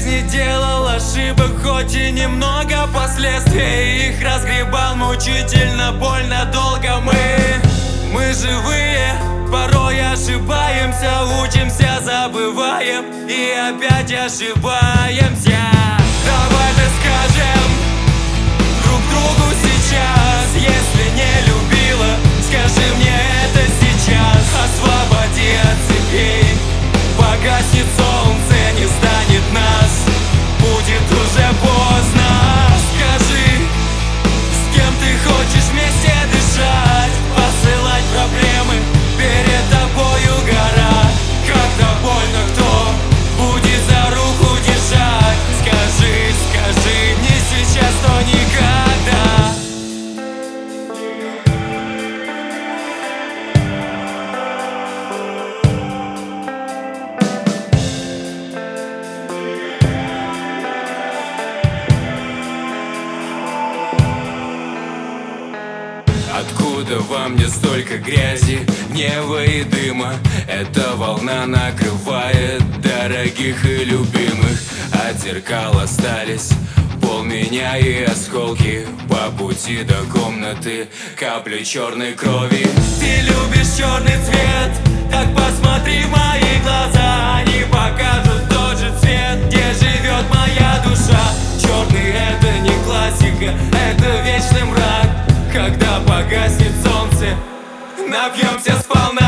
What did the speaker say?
не делал ошибок, хоть и немного последствий. Их разгребал мучительно, больно долго. Мы живые, порой ошибаемся, учимся, забываем и опять ошибаемся. Давай же скажем друг другу сейчас: если не любила, скажи мне это сейчас. Освободи от цепей, погаснет солнце, не станет нас, будет уже поздно. Скажи, с кем ты хочешь вместе дышать, посылать проблемы, перед тобою гора. Когда больно, кто будет за руку держать? Скажи, скажи, не сейчас, то никогда. Откуда во мне столько грязи, неба и дыма? Эта волна накрывает дорогих и любимых. От зеркал остались пол меня и осколки. По пути до комнаты капли черной крови. Ты любишь черный цвет, так посмотри в мои глаза. Они покажут тот же цвет, где живет моя душа. Черный — это не классика, это вечный мрак. Когда погаснет солнце, напьемся сполна.